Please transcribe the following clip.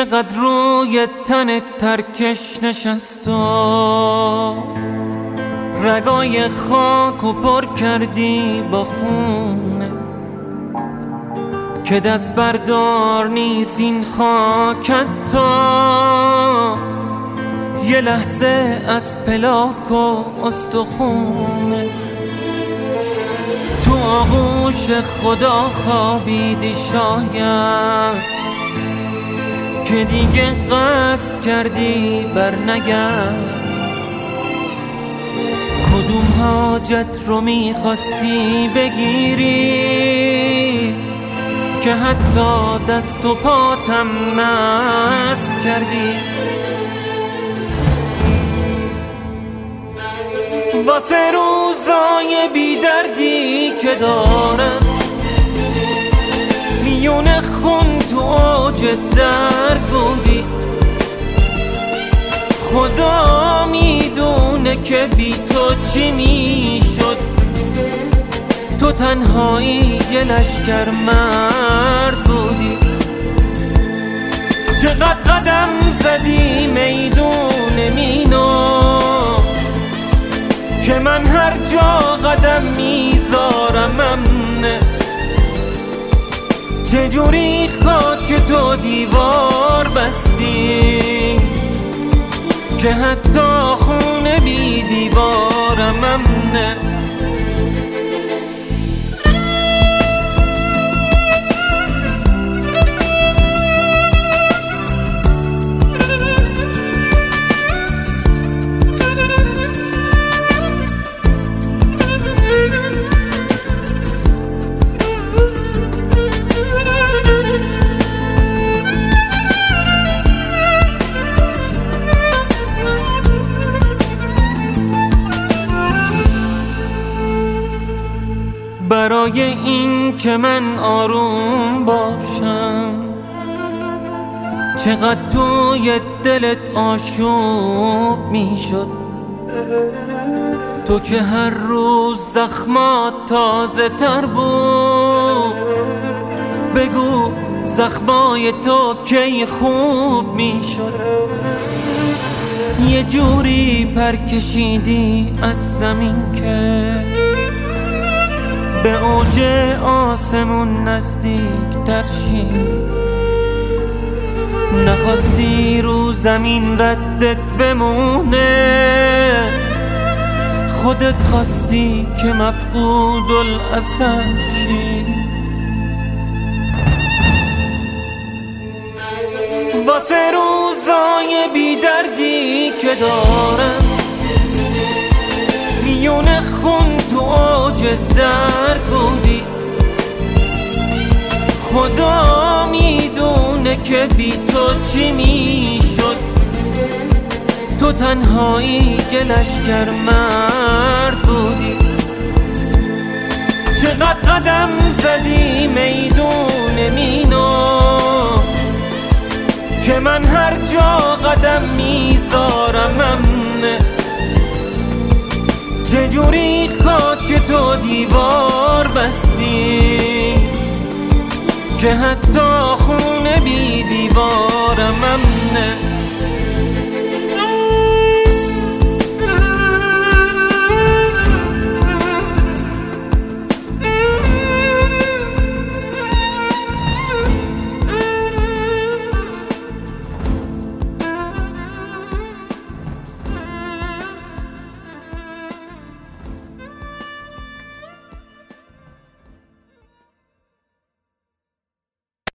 چقدر روی تنت ترکش نشست و رگای خاکو پر کردی با خونه که دست بردار نیست این خاکت تا یه لحظه از پلاک و استخونه تو آغوش خدا خوابیدی شاید که دیگه قصد کردی بر نگرد کدوم حاجت رو میخواستی بگیری که حتی دست و پاتم نس کردی واسه روزای بی دردی که دارم میون خون تو اوج درد بودی خدا میدونه که بی تو چی میشد تو تنهایی یه لشکر مرد بودی چقدر قدم زدی میدون مینو که من هر جا قدم میذارم امنه چجوری خاک تو دیوار بستی که حتی خونه بی دیوارم امنه برای این که من آروم باشم چقدر توی دلت آشوب میشد تو که هر روز زخمات تازه تر بود بگو زخمای تو کی خوب میشد یه جوری پر کشیدی از زمین که به اوج آسمون نزدیک تر شی نخواستی رو زمین ردت بمونه خودت خواستی که مفقود الاثر شی واسه روزای بی دردی که دارم میون خون تو اوج درد بودی خدا میدونه که بی تو چی میشد تو تنهایی یه لشکر مرد بودی چقدر قدم زدی میدون مینو که من هر جا قدم میذارم امنه چجوری خاک تو دیوار بستی که حتی خونه بی دیوارم